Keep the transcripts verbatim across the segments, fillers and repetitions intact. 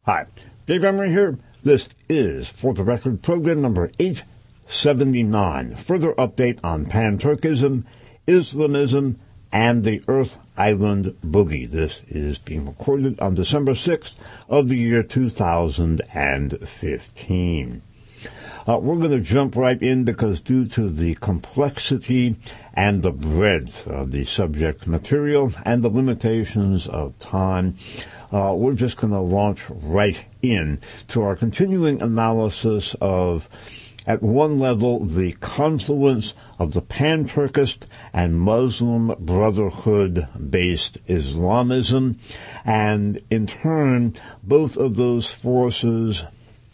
Hi, Dave Emery here. This is For the Record program number eight seventy-nine. Further update on Pan-Turkism, Islamism, and the Earth Island Boogie. This is being recorded on December sixth of the year two thousand fifteen. Uh, we're going to jump right in because due to the complexity and the breadth of the subject material and the limitations of time, uh, we're just going to launch right in to our continuing analysis of, at one level, the confluence of the Pan-Turkist and Muslim Brotherhood-based Islamism, and in turn, both of those forces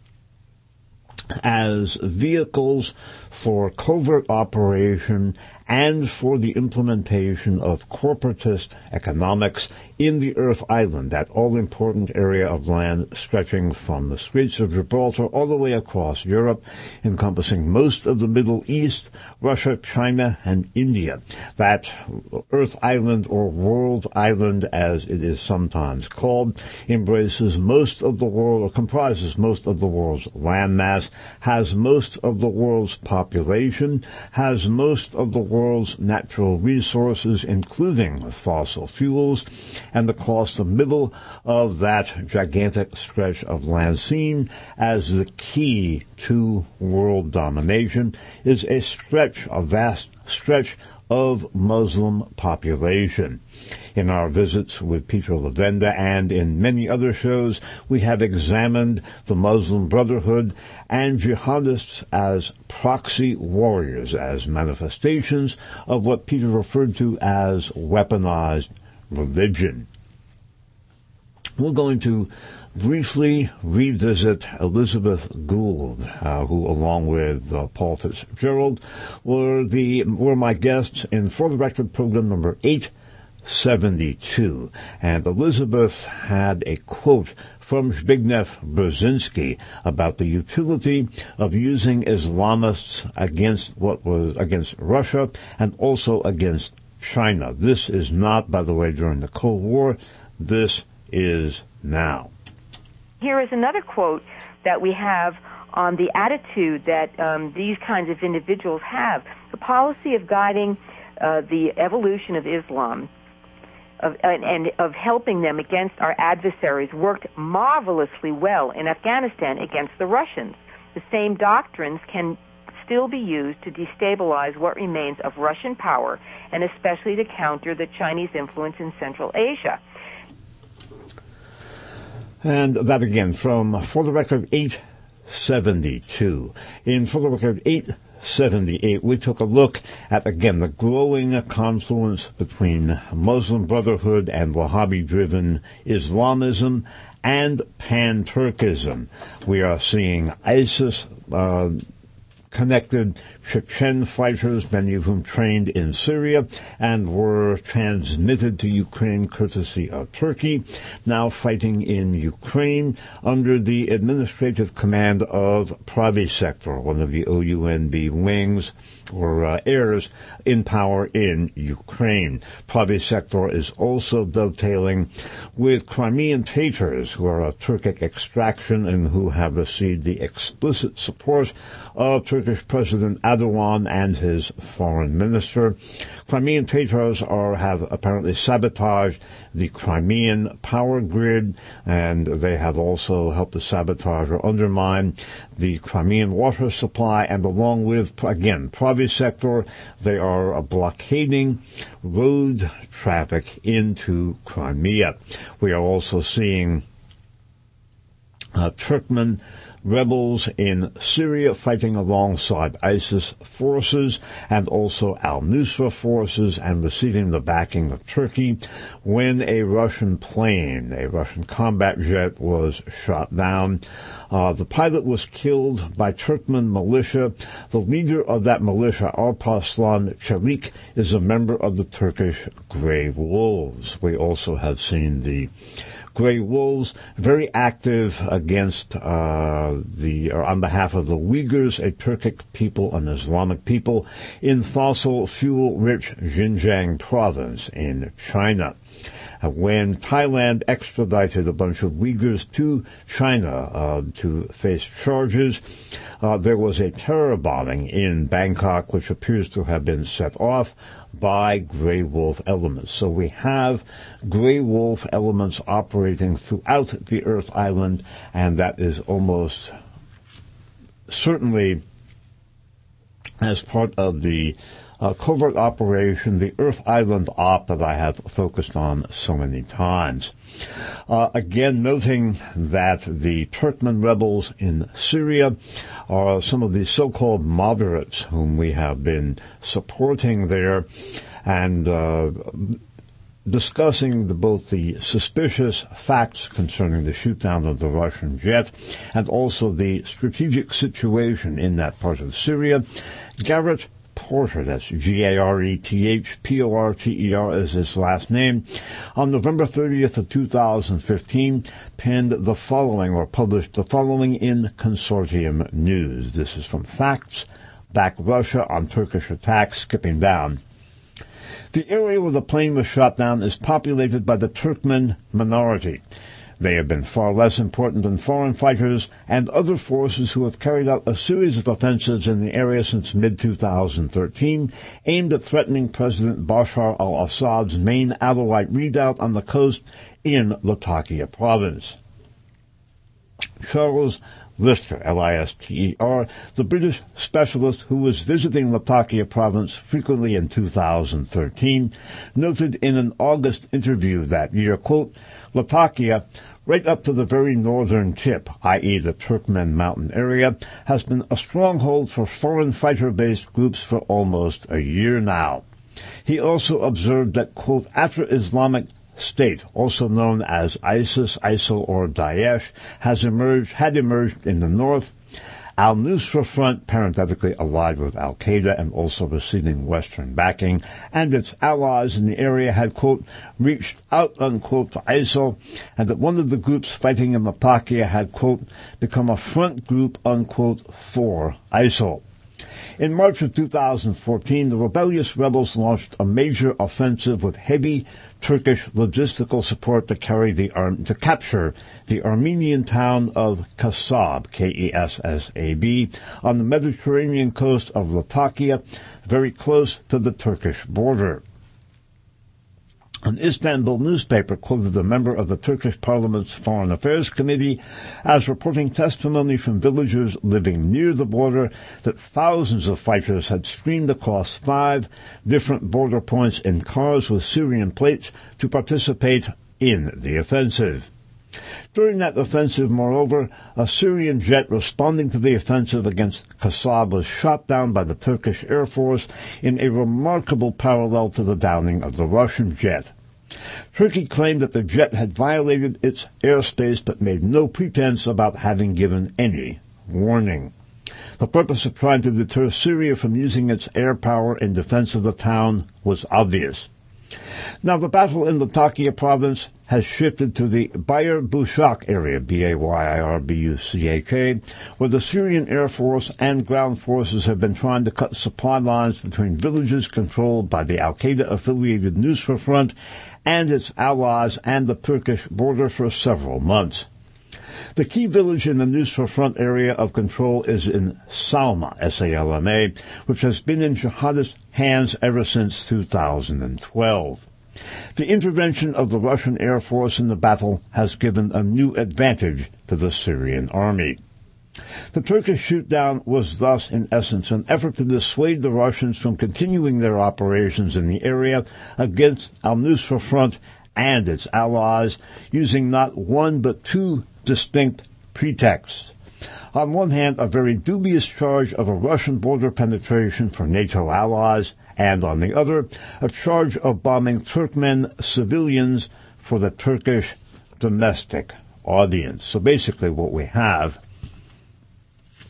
as vehicles for covert operation and for the implementation of corporatist economics in the Earth Island, that all-important area of land stretching from the Straits of Gibraltar all the way across Europe, encompassing most of the Middle East, Russia, China, and India. That Earth Island, or World Island as it is sometimes called, embraces most of the world, or comprises most of the world's landmass, has most of the world's population, has most of the world's natural resources, including fossil fuels, and the cost of middle of that gigantic stretch of land seen as the key to world domination is a stretch, a vast stretch of Muslim population. In our visits with Peter Levenda and in many other shows, we have examined the Muslim Brotherhood and jihadists as proxy warriors, as manifestations of what Peter referred to as weaponized religion. We're going to briefly revisit Elizabeth Gould, uh, who, along with uh, Paul Fitzgerald, were the were my guests in For the Record program number eight seventy-two. And Elizabeth had a quote from Zbigniew Brzezinski about the utility of using Islamists against what was against Russia and also against China. This is not, by the way, during the Cold War. This is now. Here is another quote that we have on the attitude that um, these kinds of individuals have. The policy of guiding uh, the evolution of Islam of, and, and of helping them against our adversaries worked marvelously well in Afghanistan against the Russians. The same doctrines can still be used to destabilize what remains of Russian power, and especially to counter the Chinese influence in Central Asia. And that again from For the Record eight seventy-two. In For the Record eight seventy-eight, we took a look at, again, the growing confluence between Muslim Brotherhood and Wahhabi-driven Islamism and Pan-Turkism. We are seeing ISIS uh, connected Chechen fighters, many of whom trained in Syria and were transmitted to Ukraine courtesy of Turkey, now fighting in Ukraine under the administrative command of Pravi Sector, one of the O U N B wings or uh, heirs in power in Ukraine. Pravi Sector is also dovetailing with Crimean Tatars, who are a Turkic extraction and who have received the explicit support of Turkish President Erdogan and his foreign minister. Crimean Tatars are, have apparently sabotaged the Crimean power grid, and they have also helped to sabotage or undermine the Crimean water supply, and along with, again, Pravi Sector, they are blockading road traffic into Crimea. We are also seeing uh, Turkmen rebels in Syria fighting alongside ISIS forces and also al-Nusra forces and receiving the backing of Turkey when a Russian plane, a Russian combat jet, was shot down. Uh, the pilot was killed by Turkmen militia. The leader of that militia, Alparslan Çelik, is a member of the Turkish Grey Wolves. We also have seen the Grey Wolves very active against uh, the, or on behalf of the Uyghurs, a Turkic people, an Islamic people, in fossil fuel-rich Xinjiang province in China. uh, when Thailand extradited a bunch of Uyghurs to China uh, to face charges. Uh, there was a terror bombing in Bangkok, which appears to have been set off by Grey Wolf elements. So we have Grey Wolf elements operating throughout the Earth Island, and that is almost certainly as part of the uh, covert operation, the Earth Island Op that I have focused on so many times. Uh, again, noting that the Turkmen rebels in Syria are some of the so-called moderates whom we have been supporting there, and uh, discussing the, both the suspicious facts concerning the shoot-down of the Russian jet and also the strategic situation in that part of Syria. Garrett Porter, that's G A R E T H P O R T E R is his last name, on November thirtieth of two thousand fifteen, penned the following, or published the following in Consortium News. This is from Facts, Back Russia on Turkish Attacks, skipping down. The area where the plane was shot down is populated by the Turkmen minority. They have been far less important than foreign fighters and other forces who have carried out a series of offensives in the area since mid twenty thirteen, aimed at threatening President Bashar al-Assad's main Alawite redoubt on the coast in Latakia province. Charles Lister, L I S T E R, the British specialist who was visiting Latakia province frequently in two thousand thirteen, noted in an August interview that year, quote, Latakia, right up to the very northern tip, that is the Turkmen mountain area, has been a stronghold for foreign fighter-based groups for almost a year now. He also observed that, quote, after Islamic State, also known as ISIS, ISIL, or Daesh, has emerged, had emerged in the north, Al-Nusra Front, parenthetically allied with Al-Qaeda and also receiving Western backing, and its allies in the area had, quote, reached out, unquote, to ISIL, and that one of the groups fighting in Latakia had, quote, become a front group, unquote, for ISIL. In March of two thousand fourteen, the rebellious rebels launched a major offensive with heavy Turkish logistical support to carry the arm to capture the Armenian town of Kasab, K E S S A B, on the Mediterranean coast of Latakia, very close to the Turkish border. An Istanbul newspaper quoted a member of the Turkish Parliament's Foreign Affairs Committee as reporting testimony from villagers living near the border that thousands of fighters had streamed across five different border points in cars with Syrian plates to participate in the offensive. During that offensive, moreover, a Syrian jet responding to the offensive against Kasab was shot down by the Turkish Air Force in a remarkable parallel to the downing of the Russian jet. Turkey claimed that the jet had violated its airspace but made no pretense about having given any warning. The purpose of trying to deter Syria from using its air power in defense of the town was obvious. Now, the battle in Latakia province has shifted to the Bayar Bushak area, B A Y I R B U C A K, where the Syrian Air Force and ground forces have been trying to cut supply lines between villages controlled by the Al-Qaeda-affiliated Nusra Front and its allies and the Turkish border for several months. The key village in the Nusra Front area of control is in Salma, S A L M A, which has been in jihadist hands ever since two thousand twelve. The intervention of the Russian Air Force in the battle has given a new advantage to the Syrian army. The Turkish shoot-down was thus, in essence, an effort to dissuade the Russians from continuing their operations in the area against Al-Nusra Front and its allies, using not one but two distinct pretexts. On one hand, a very dubious charge of a Russian border penetration for NATO allies, and on the other, a charge of bombing Turkmen civilians for the Turkish domestic audience. So basically what we have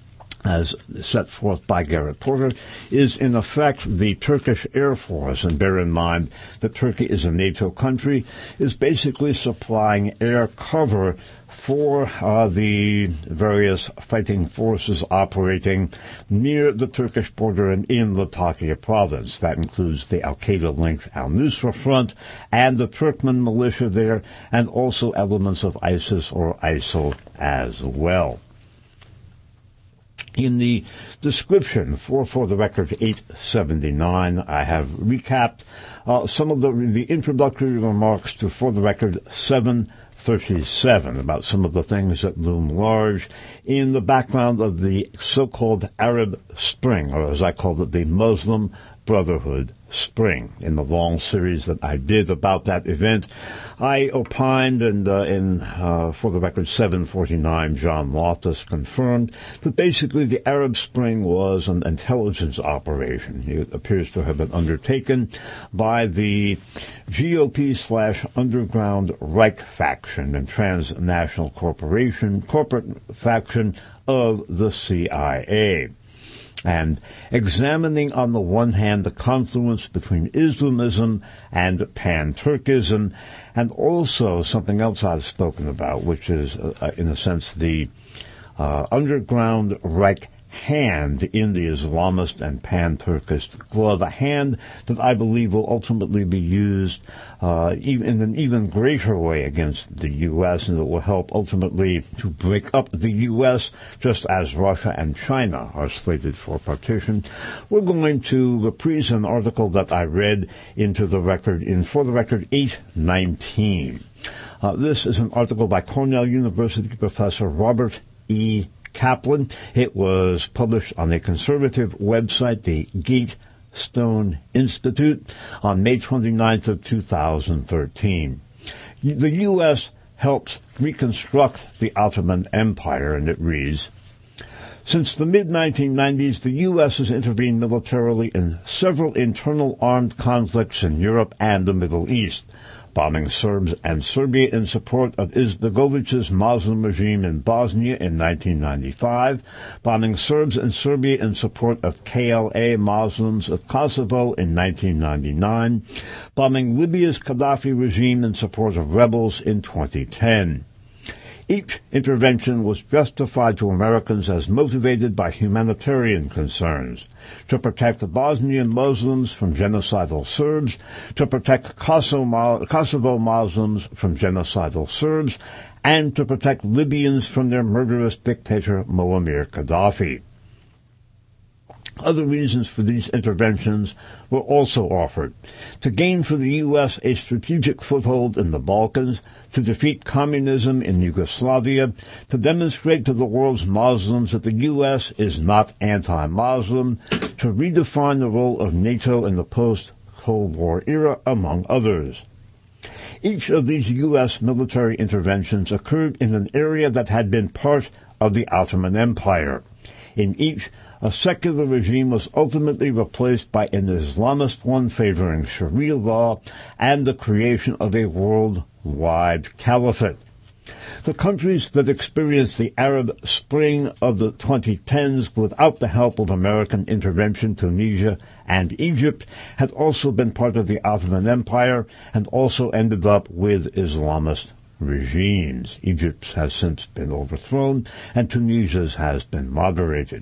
as set forth by Garrett Porter, is in effect the Turkish Air Force. And bear in mind that Turkey is a NATO country, is basically supplying air cover for uh, the various fighting forces operating near the Turkish border and in Latakia province. That includes the Al-Qaeda-linked Al-Nusra Front and the Turkmen militia there, and also elements of ISIS or ISIL as well. In the description for, for the record eight seventy-nine, I have recapped uh, some of the, the introductory remarks to For the Record seven thirty-seven about some of the things that loom large in the background of the so-called Arab Spring, or as I call it, the Muslim Brotherhood Spring. In the long series that I did about that event, I opined, and uh, in uh, For the Record seven forty-nine, John Loftus confirmed that basically the Arab Spring was an intelligence operation. It appears to have been undertaken by the G O P slash underground Reich faction and transnational corporation, corporate faction of the C I A. And examining on the one hand the confluence between Islamism and Pan-Turkism, and also something else I've spoken about, which is, uh, in a sense, the uh, underground Reich hand in the Islamist and Pan-Turkist glove, a hand that I believe will ultimately be used uh, even in an even greater way against the U S, and it will help ultimately to break up the U S, just as Russia and China are slated for partition. We're going to reprise an article that I read into the record in For the Record eight nineteen. Uh, this is an article by Cornell University professor Robert E. Kaplan. It was published on a conservative website, the Gatestone Institute, on May twenty-ninth of two thousand thirteen. The U S helped reconstruct the Ottoman Empire, and it reads, since the mid nineteen nineties, the U S has intervened militarily in several internal armed conflicts in Europe and the Middle East, bombing Serbs and Serbia in support of Izbegović's Muslim regime in Bosnia in nineteen ninety-five, bombing Serbs and Serbia in support of K L A Muslims of Kosovo in nineteen ninety-nine, bombing Libya's Gaddafi regime in support of rebels in twenty ten. Each intervention was justified to Americans as motivated by humanitarian concerns, to protect the Bosnian Muslims from genocidal Serbs, to protect Kosovo Muslims from genocidal Serbs, and to protect Libyans from their murderous dictator Muammar Gaddafi. Other reasons for these interventions were also offered: to gain for the U S a strategic foothold in the Balkans, to defeat communism in Yugoslavia, to demonstrate to the world's Muslims that the U S is not anti-Muslim, to redefine the role of NATO in the post-Cold War era, among others. Each of these U S military interventions occurred in an area that had been part of the Ottoman Empire. In each, a secular regime was ultimately replaced by an Islamist one favoring Sharia law and the creation of a worldwide caliphate. The countries that experienced the Arab Spring of the twenty tens without the help of American intervention, Tunisia and Egypt, had also been part of the Ottoman Empire and also ended up with Islamist regimes. Egypt's has since been overthrown, and Tunisia's has been moderated.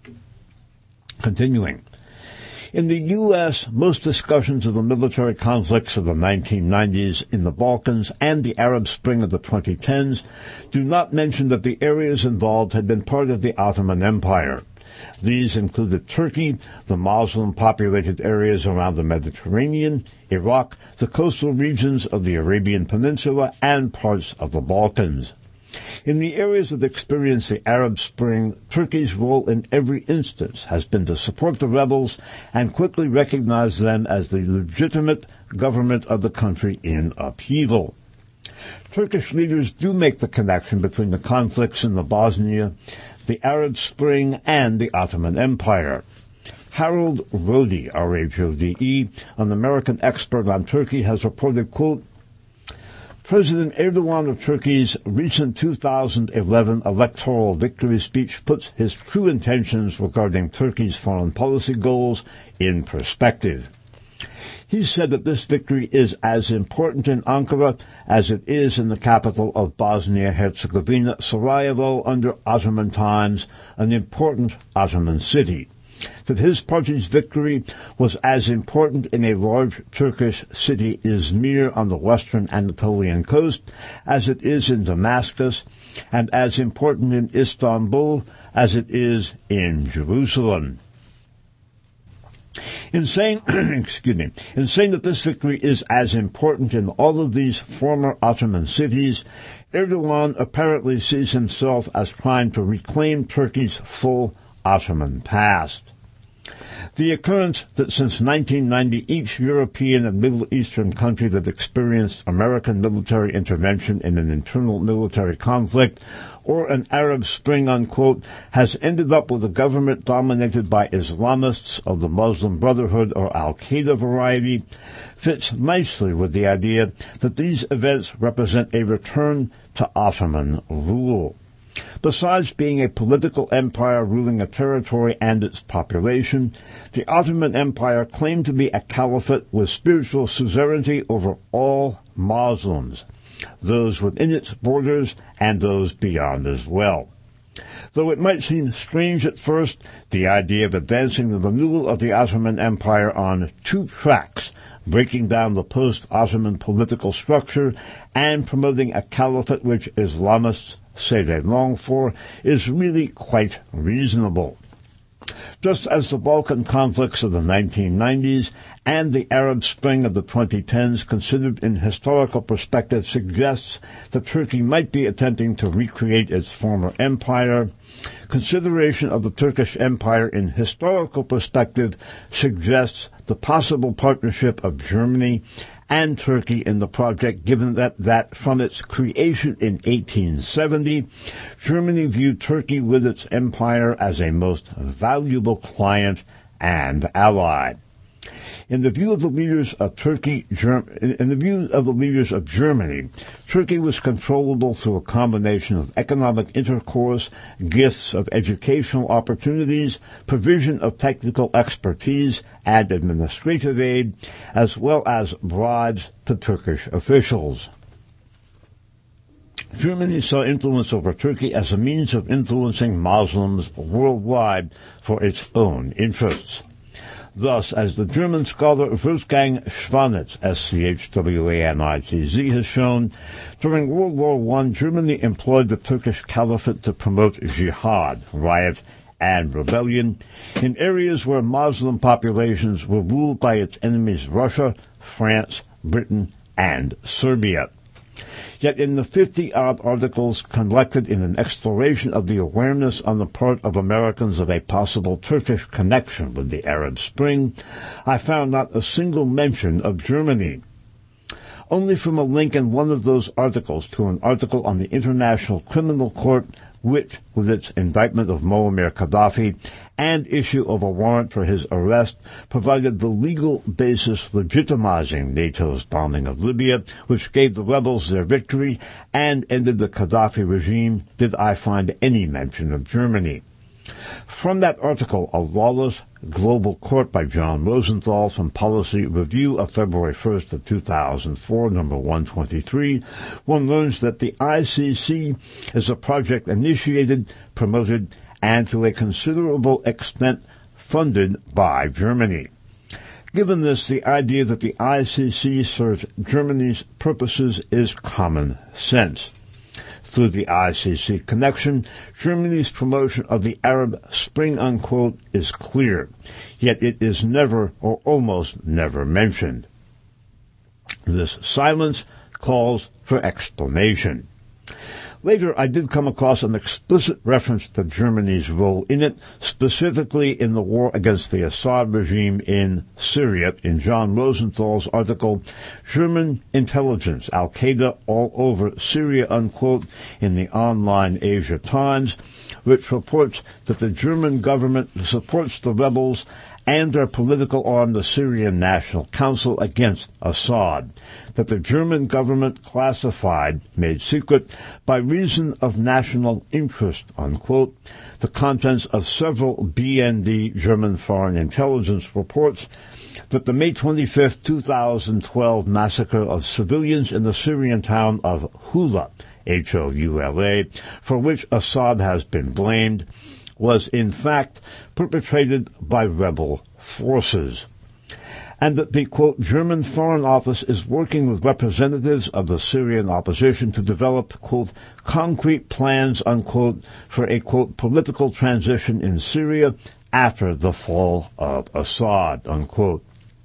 Continuing. In the U S, most discussions of the military conflicts of the nineteen nineties in the Balkans and the Arab Spring of the twenty tens do not mention that the areas involved had been part of the Ottoman Empire. These included Turkey, the Muslim-populated areas around the Mediterranean, Iraq, the coastal regions of the Arabian Peninsula, and parts of the Balkans. In the areas that experienced the Arab Spring, Turkey's role in every instance has been to support the rebels and quickly recognize them as the legitimate government of the country in upheaval. Turkish leaders do make the connection between the conflicts in the Bosnia, the Arab Spring, and the Ottoman Empire. Harold Rode, R H O D E, an American expert on Turkey, has reported, quote, President Erdogan of Turkey's recent two thousand eleven electoral victory speech puts his true intentions regarding Turkey's foreign policy goals in perspective. He said that this victory is as important in Ankara as it is in the capital of Bosnia-Herzegovina, Sarajevo, under Ottoman times, an important Ottoman city. That his party's victory was as important in a large Turkish city, Izmir, on the western Anatolian coast, as it is in Damascus, and as important in Istanbul as it is in Jerusalem. In saying, excuse me, in saying that this victory is as important in all of these former Ottoman cities, Erdogan apparently sees himself as trying to reclaim Turkey's full Ottoman past. The occurrence that since nineteen ninety each European and Middle Eastern country that experienced American military intervention in an internal military conflict or an Arab Spring, unquote, has ended up with a government dominated by Islamists of the Muslim Brotherhood or Al-Qaeda variety fits nicely with the idea that these events represent a return to Ottoman rule. Besides being a political empire ruling a territory and its population, the Ottoman Empire claimed to be a caliphate with spiritual suzerainty over all Muslims, those within its borders and those beyond as well. Though it might seem strange at first, the idea of advancing the renewal of the Ottoman Empire on two tracks, breaking down the post-Ottoman political structure and promoting a caliphate which Islamists say they long for, is really quite reasonable. Just as the Balkan conflicts of the nineteen nineties and the Arab Spring of the twenty tens, considered in historical perspective, suggests that Turkey might be attempting to recreate its former empire, consideration of the Turkish Empire in historical perspective suggests the possible partnership of Germany and Turkey in the project, given that, that from its creation in eighteen seventy, Germany viewed Turkey with its empire as a most valuable client and ally. In the view of the leaders of Turkey, Germ- in the view of the leaders of Germany, Turkey was controllable through a combination of economic intercourse, gifts of educational opportunities, provision of technical expertise and administrative aid, as well as bribes to Turkish officials. Germany saw influence over Turkey as a means of influencing Muslims worldwide for its own interests. Thus, as the German scholar Wolfgang Schwanitz, S C H W A N I T Z, has shown, during World War One, Germany employed the Turkish Caliphate to promote jihad, riot, and rebellion in areas where Muslim populations were ruled by its enemies Russia, France, Britain, and Serbia. Yet in the fifty-odd articles collected in an exploration of the awareness on the part of Americans of a possible Turkish connection with the Arab Spring, I found not a single mention of Germany. Only from a link in one of those articles to an article on the International Criminal Court, which, with its indictment of Muammar Gaddafi and issue of a warrant for his arrest, provided the legal basis legitimizing NATO's bombing of Libya, which gave the rebels their victory and ended the Gaddafi regime, did I find any mention of Germany. From that article, A Lawless Global Court by John Rosenthal from Policy Review of February first of two thousand four, number one twenty-three, one learns that the I C C is a project initiated, promoted, and to a considerable extent funded by Germany. Given this, the idea that the I C C serves Germany's purposes is common sense. Through the I C C connection, Germany's promotion of the Arab Spring, unquote, is clear, yet it is never or almost never mentioned. This silence calls for explanation. Later, I did come across an explicit reference to Germany's role in it, specifically in the war against the Assad regime in Syria, in John Rosenthal's article, German Intelligence, Al-Qaeda All Over Syria, unquote, in the online Asia Times, which reports that the German government supports the rebels and their political arm, the Syrian National Council, against Assad, that the German government classified, made secret, by reason of national interest, unquote, the contents of several B N D, German Foreign Intelligence reports, that the May twenty-fifth, two thousand twelve massacre of civilians in the Syrian town of Hula, H O U L A, for which Assad has been blamed, was in fact perpetrated by rebel forces, and that the, quote, German Foreign Office is working with representatives of the Syrian opposition to develop, quote, concrete plans, unquote, for a, quote, political transition in Syria after the fall of Assad, unquote.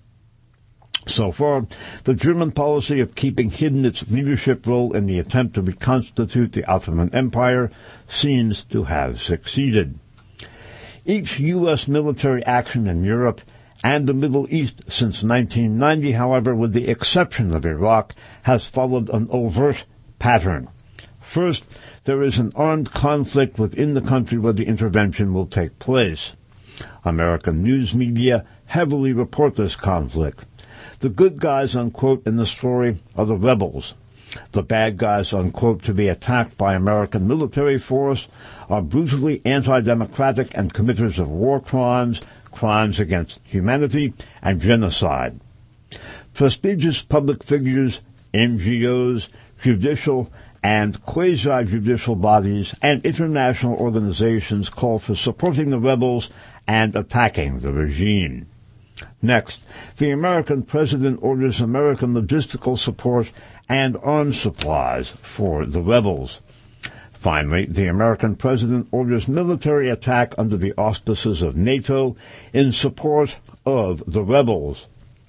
So far, the German policy of keeping hidden its leadership role in the attempt to reconstitute the Ottoman Empire seems to have succeeded. Each U S military action in Europe and the Middle East since nineteen ninety, however, with the exception of Iraq, has followed an overt pattern. First, there is an armed conflict within the country where the intervention will take place. American news media heavily report this conflict. The good guys, unquote, in the story are the rebels. The bad guys, unquote, to be attacked by American military force are brutally anti-democratic and committers of war crimes, crimes against humanity, and genocide. Prestigious public figures, N G Os, judicial and quasi-judicial bodies, and international organizations call for supporting the rebels and attacking the regime. Next, the American president orders American logistical support and arms supplies for the rebels. Finally, the American president orders military attack under the auspices of NATO in support of the rebels.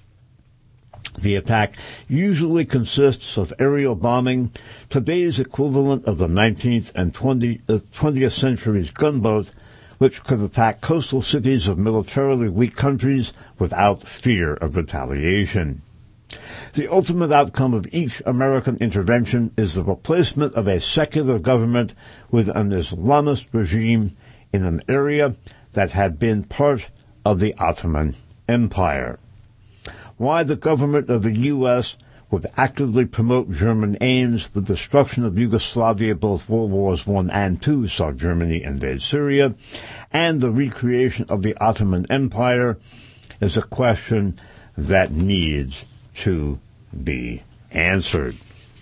The attack usually consists of aerial bombing, today's equivalent of the nineteenth and twentieth century's gunboat, which could attack coastal cities of militarily weak countries without fear of retaliation. The ultimate outcome of each American intervention is the replacement of a secular government with an Islamist regime in an area that had been part of the Ottoman Empire. Why the government of the U S would actively promote German aims, the destruction of Yugoslavia, both World Wars One and Two saw Germany invade Syria, and the recreation of the Ottoman Empire is a question that needs to be answered.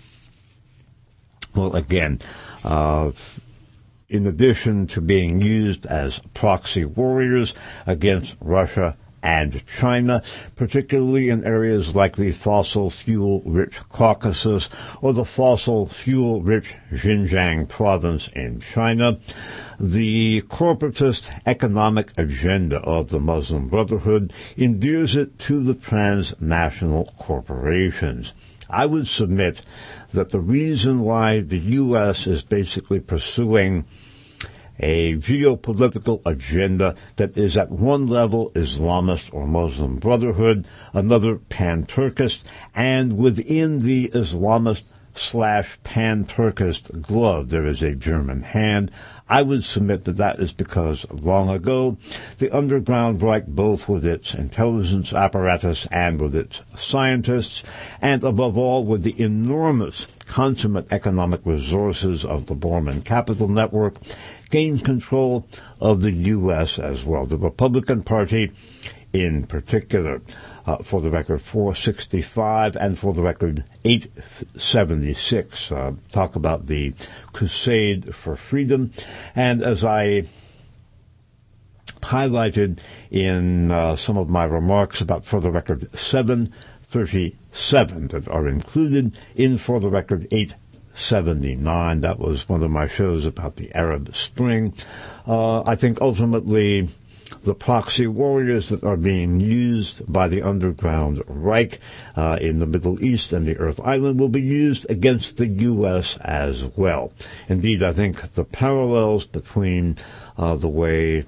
Well, again, uh, in addition to being used as proxy warriors against Russia and China, particularly in areas like the fossil fuel-rich Caucasus or the fossil fuel-rich Xinjiang province in China, the corporatist economic agenda of the Muslim Brotherhood endears it to the transnational corporations. I would submit that the reason why the U S is basically pursuing a geopolitical agenda that is at one level Islamist or Muslim Brotherhood, another pan-Turkist, and within the Islamist slash pan-Turkist glove there is a German hand. I would submit that that is because long ago the underground Reich, both with its intelligence apparatus and with its scientists, and above all with the enormous consummate economic resources of the Bormann Capital Network, gained control of the U S as well. The Republican Party in particular, uh, for the record, four sixty-five, and for the record, eight seventy-six. Uh, talk about the crusade for freedom. And as I highlighted in uh, some of my remarks about, for the record, seven thirty-seven that are included in, for the record, eight seventy-nine. That was one of my shows about the Arab Spring. Uh, I think ultimately the proxy warriors that are being used by the underground Reich uh, in the Middle East and the Earth Island will be used against the U S as well. Indeed, I think the parallels between uh, the way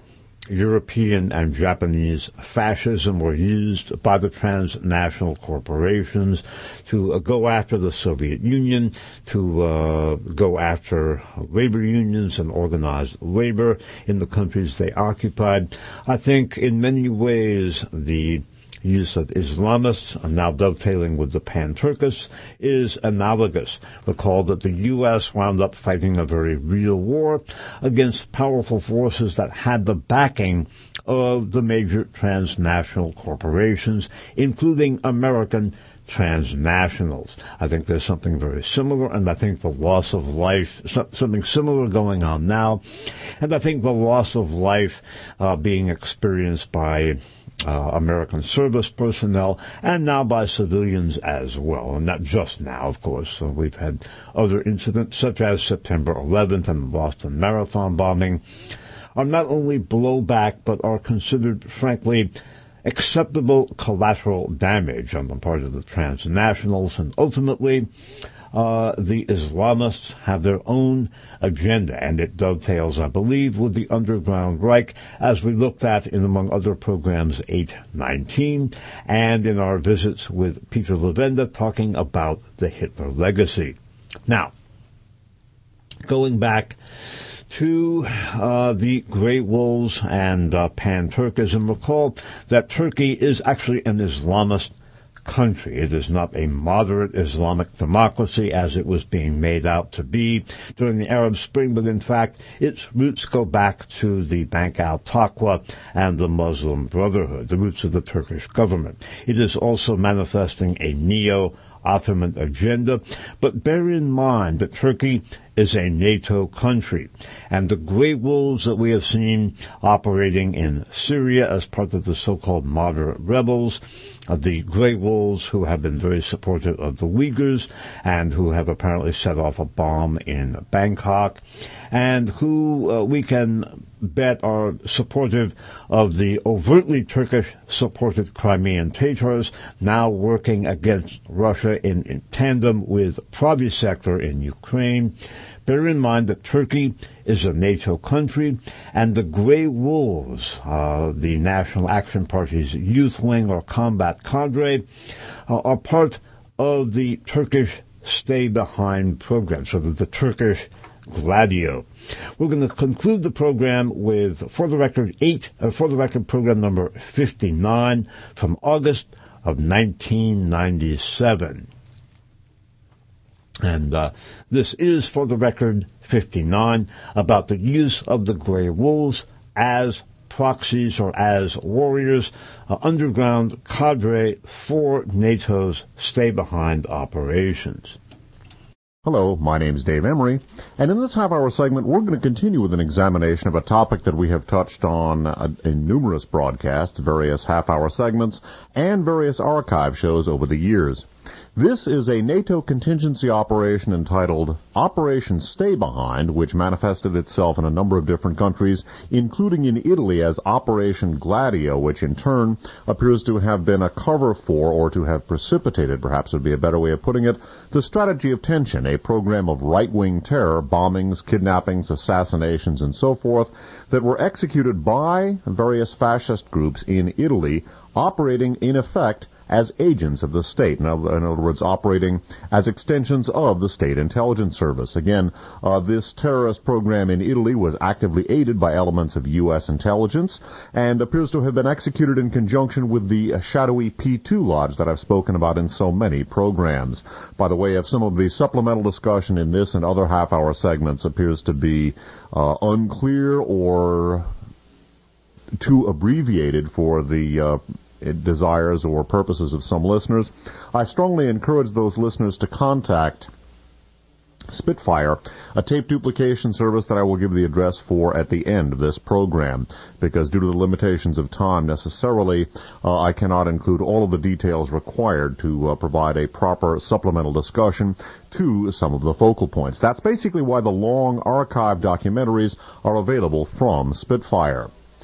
European and Japanese fascism were used by the transnational corporations to uh, go after the Soviet Union, to uh, go after labor unions and organized labor in the countries they occupied. I think in many ways the use of Islamists, now dovetailing with the Pan-Turkists, is analogous. Recall that the U S wound up fighting a very real war against powerful forces that had the backing of the major transnational corporations, including American transnationals. I think there's something very similar, and I think the loss of life, something similar going on now, and I think the loss of life uh, being experienced by Uh, American service personnel, and now by civilians as well, and not just now, of course. So we've had other incidents, such as September eleventh and the Boston Marathon bombing, are not only blowback, but are considered, frankly, acceptable collateral damage on the part of the transnationals, and ultimately, Uh, the Islamists have their own agenda, and it dovetails, I believe, with the Underground Reich, as we looked at in, among other programs, eight nineteen, and in our visits with Peter Levenda talking about the Hitler legacy. Now, going back to uh, the Grey Wolves and uh, Pan-Turkism, recall that Turkey is actually an Islamist country. It is not a moderate Islamic democracy as it was being made out to be during the Arab Spring, but in fact its roots go back to the Bank al-Taqwa and the Muslim Brotherhood, the roots of the Turkish government. It is also manifesting a neo-Ottoman agenda, but bear in mind that Turkey is a NATO country, and the Grey Wolves that we have seen operating in Syria as part of the so-called moderate rebels, uh, the Grey Wolves who have been very supportive of the Uyghurs and who have apparently set off a bomb in Bangkok, and who uh, we can bet are supportive of the overtly Turkish-supported Crimean Tatars, now working against Russia in, in tandem with Pravi sector in Ukraine. Bear in mind that Turkey is a NATO country, and the Grey Wolves, uh, the National Action Party's youth wing or combat cadre, uh, are part of the Turkish Stay Behind program, so that the Turkish Gladio. We're going to conclude the program with, for the record, eight, uh, for the record, program number fifty-nine from August of nineteen ninety-seven. And uh, this is, for the record, fifty-nine, about the use of the Grey Wolves as proxies or as warriors, uh, underground cadre for NATO's stay-behind operations. Hello, my name is Dave Emery, and in this half-hour segment, we're going to continue with an examination of a topic that we have touched on uh, in numerous broadcasts, various half-hour segments, and various archive shows over the years. This is a NATO contingency operation entitled Operation Stay Behind, which manifested itself in a number of different countries, including in Italy as Operation Gladio, which in turn appears to have been a cover for, or to have precipitated, perhaps would be a better way of putting it, the Strategy of Tension, a program of right-wing terror, bombings, kidnappings, assassinations, and so forth, that were executed by various fascist groups in Italy, operating, in effect, as agents of the state, in other, in other words, operating as extensions of the State Intelligence Service. Again, uh, this terrorist program in Italy was actively aided by elements of U S intelligence and appears to have been executed in conjunction with the uh, shadowy P two Lodge that I've spoken about in so many programs. By the way, if some of the supplemental discussion in this and other half-hour segments appears to be uh, unclear or too abbreviated for the uh, desires or purposes of some listeners, I strongly encourage those listeners to contact Spitfire, a tape duplication service that I will give the address for at the end of this program, because due to the limitations of time necessarily, uh, I cannot include all of the details required to uh, provide a proper supplemental discussion to some of the focal points. That's basically why the long archive documentaries are available from Spitfire.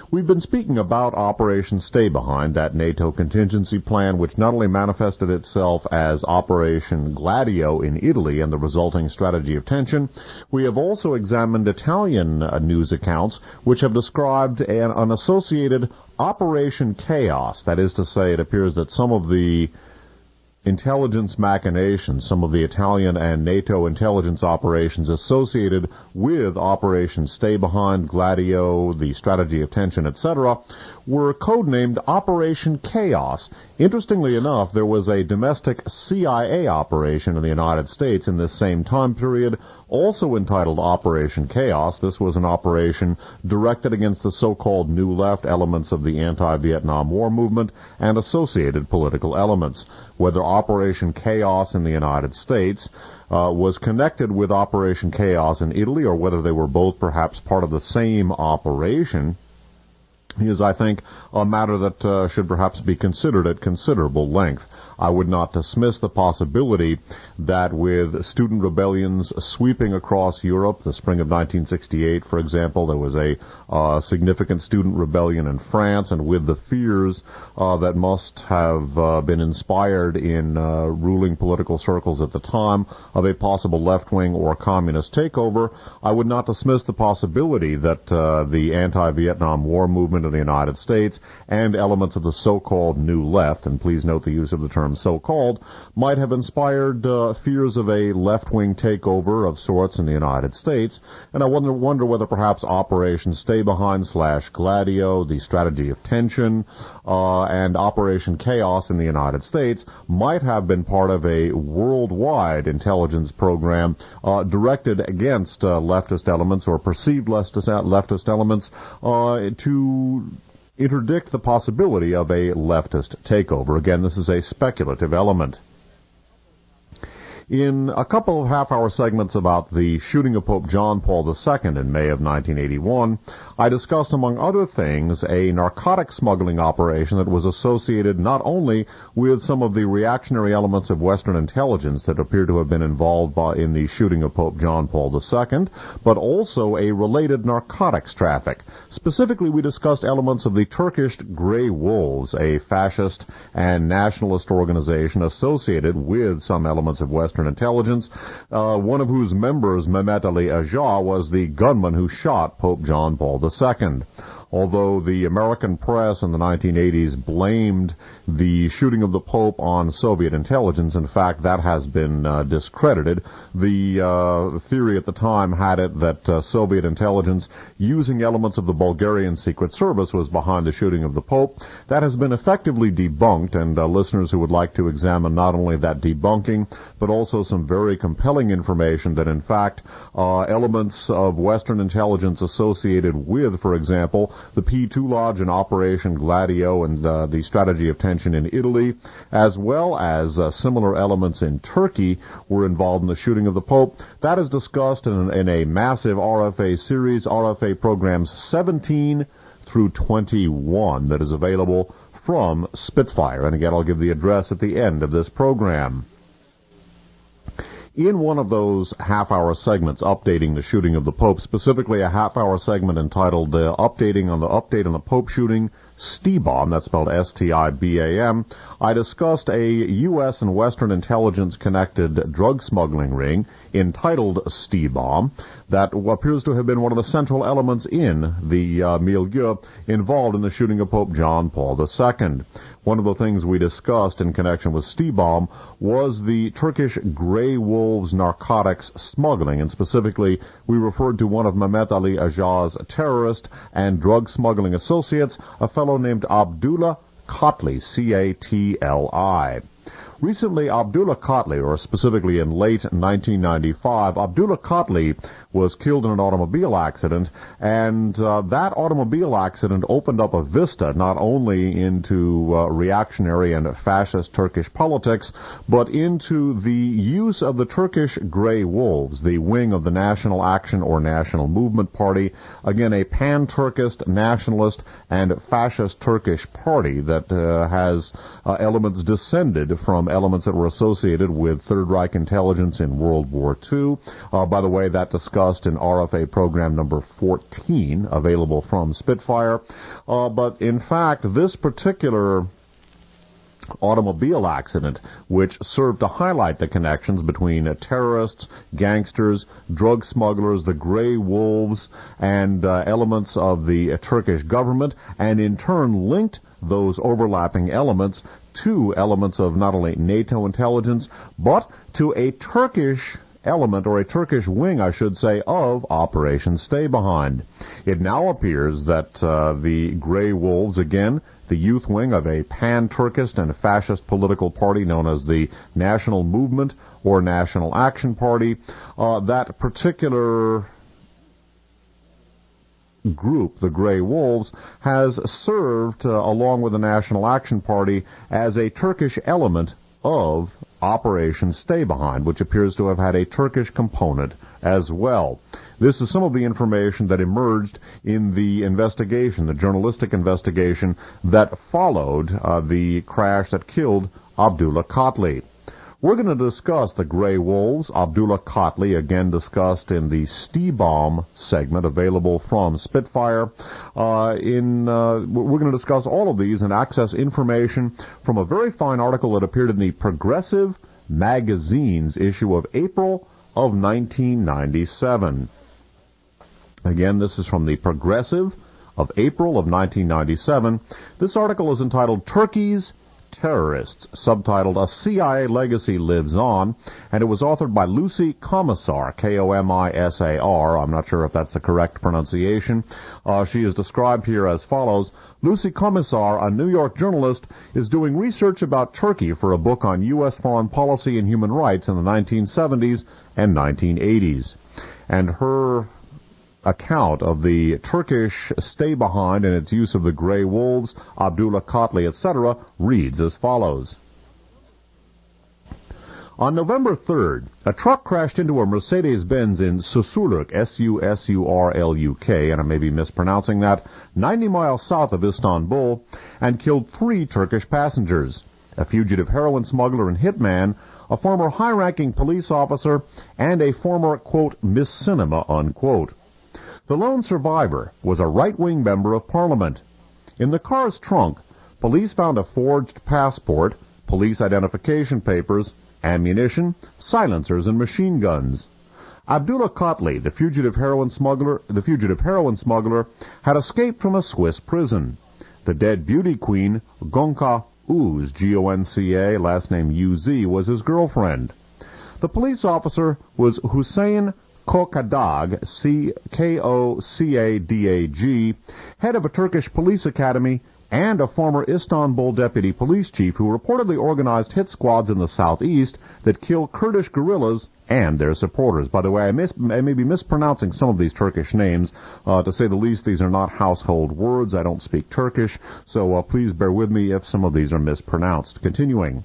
We've been speaking about Operation Stay Behind, that NATO contingency plan which not only manifested itself as Operation Gladio in Italy and the resulting strategy of tension, we have also examined Italian uh, news accounts which have described an, an associated Operation Chaos. That is to say, it appears that some of the intelligence machinations, some of the Italian and NATO intelligence operations associated with Operation Stay Behind, Gladio, the strategy of tension, et cetera, were codenamed Operation Chaos. Interestingly enough, there was a domestic C I A operation in the United States in this same time period, also entitled Operation Chaos. This was an operation directed against the so-called New Left elements of the anti-Vietnam War movement and associated political elements. Whether Operation Chaos in the United States uh, was connected with Operation Chaos in Italy, or whether they were both perhaps part of the same operation, is, I think, a matter that uh, should perhaps be considered at considerable length. I would not dismiss the possibility that with student rebellions sweeping across Europe, the spring of nineteen sixty-eight, for example, there was a uh, significant student rebellion in France, and with the fears uh, that must have uh, been inspired in uh, ruling political circles at the time of a possible left-wing or communist takeover, I would not dismiss the possibility that uh, the anti-Vietnam War movement in the United States and elements of the so-called New Left, and please note the use of the term so-called, might have inspired uh, fears of a left-wing takeover of sorts in the United States. And I wonder, wonder whether perhaps Operation Stay Behind slash Gladio, the strategy of tension, uh, and Operation Chaos in the United States might have been part of a worldwide intelligence program uh, directed against uh, leftist elements or perceived leftist, leftist elements uh, to interdict the possibility of a leftist takeover. Again, this is a speculative element. In a couple of half-hour segments about the shooting of Pope John Paul the Second in May of nineteen eighty-one, I discussed, among other things, a narcotic smuggling operation that was associated not only with some of the reactionary elements of Western intelligence that appear to have been involved by, in the shooting of Pope John Paul the Second, but also a related narcotics traffic. Specifically, we discussed elements of the Turkish Grey Wolves, a fascist and nationalist organization associated with some elements of Western intelligence, uh, one of whose members, Mehmet Ali Aja, was the gunman who shot Pope John Paul the Second. Although the American press in the nineteen eighties blamed the shooting of the Pope on Soviet intelligence, in fact, that has been uh, discredited. The uh, theory at the time had it that uh, Soviet intelligence, using elements of the Bulgarian Secret Service, was behind the shooting of the Pope. That has been effectively debunked, and uh, listeners who would like to examine not only that debunking, but also some very compelling information that, in fact, uh, elements of Western intelligence associated with, for example, the P two Lodge and Operation Gladio and uh, the strategy of tension in Italy, as well as uh, similar elements in Turkey, were involved in the shooting of the Pope. That is discussed in, in a massive R F A series, R F A programs seventeen through twenty-one, that is available from Spitfire. And again, I'll give the address at the end of this program. In one of those half-hour segments updating the shooting of the Pope, specifically a half-hour segment entitled uh, Updating on the Update on the Pope Shooting, Stibam, that's spelled S T I B A M, I discussed a U S and Western intelligence-connected drug smuggling ring entitled Stibam that appears to have been one of the central elements in the uh, milieu involved in the shooting of Pope John Paul the Second. One of the things we discussed in connection with Stibam was the Turkish Grey Wolves narcotics smuggling, and specifically we referred to one of Mehmet Ali Aja's terrorist and drug smuggling associates, a fellow named Abdullah Kotli, C A T L I. Recently, Abdullah Kotli, or specifically in late nineteen ninety-five, Abdullah Kotli was killed in an automobile accident, and uh, that automobile accident opened up a vista not only into uh, reactionary and fascist Turkish politics, but into the use of the Turkish Grey Wolves, the wing of the National Action or National Movement Party, again a pan-Turkist, nationalist, and fascist Turkish party that uh, has uh, elements descended from elements that were associated with Third Reich intelligence in World War Two. Uh, by the way, that discussed in R F A program number fourteen, available from Spitfire. Uh, but in fact, this particular automobile accident, which served to highlight the connections between uh, terrorists, gangsters, drug smugglers, the Grey Wolves, and uh, elements of the uh, Turkish government, and in turn linked those overlapping elements to elements of not only NATO intelligence, but to a Turkish element, or a Turkish wing, I should say, of Operation Stay Behind. It now appears that uh, the Grey Wolves, again, the youth wing of a pan-Turkist and fascist political party known as the National Movement or National Action Party, uh, that particular group, the Grey Wolves, has served, uh, along with the National Action Party, as a Turkish element of Operation Stay Behind, which appears to have had a Turkish component as well. This is some of the information that emerged in the investigation, the journalistic investigation that followed uh, the crash that killed Abdullah Kotli. We're going to discuss the Grey Wolves, Abdullah Kotli, again discussed in the Stee-Bomb segment available from Spitfire. Uh, in uh, we're going to discuss all of these and access information from a very fine article that appeared in the Progressive Magazine's issue of April of nineteen ninety-seven. Again, this is from the Progressive of April of nineteen ninety-seven. This article is entitled Turkey's Terrorists, subtitled A C I A Legacy Lives On, and it was authored by Lucy Commissar, K O M I S A R. I'm not sure if that's the correct pronunciation. Uh, she is described here as follows. Lucy Commissar, a New York journalist, is doing research about Turkey for a book on U S foreign policy and human rights in the nineteen seventies and nineteen eighties. And her account of the Turkish stay behind and its use of the Grey Wolves, Abdullah Kotli, et cetera, reads as follows. On November third, a truck crashed into a Mercedes-Benz in Susurluk, S U S U R L U K, and I may be mispronouncing that, ninety miles south of Istanbul, and killed three Turkish passengers, a fugitive heroin smuggler and hitman, a former high-ranking police officer, and a former, quote, Miss Cinema, unquote. The lone survivor was a right-wing member of Parliament. In the car's trunk, police found a forged passport, police identification papers, ammunition, silencers, and machine guns. Abdullah Kotli, the fugitive heroin smuggler, the fugitive heroin smuggler, had escaped from a Swiss prison. The dead beauty queen, Gonca Uz, G O N C A, last name U Z, was his girlfriend. The police officer was Hussein Kokadag, C K O C A D A G, head of a Turkish police academy and a former Istanbul deputy police chief who reportedly organized hit squads in the southeast that kill Kurdish guerrillas and their supporters. By the way, I, mis- I may be mispronouncing some of these Turkish names. Uh, to say the least, these are not household words. I don't speak Turkish, so uh, please bear with me if some of these are mispronounced. Continuing.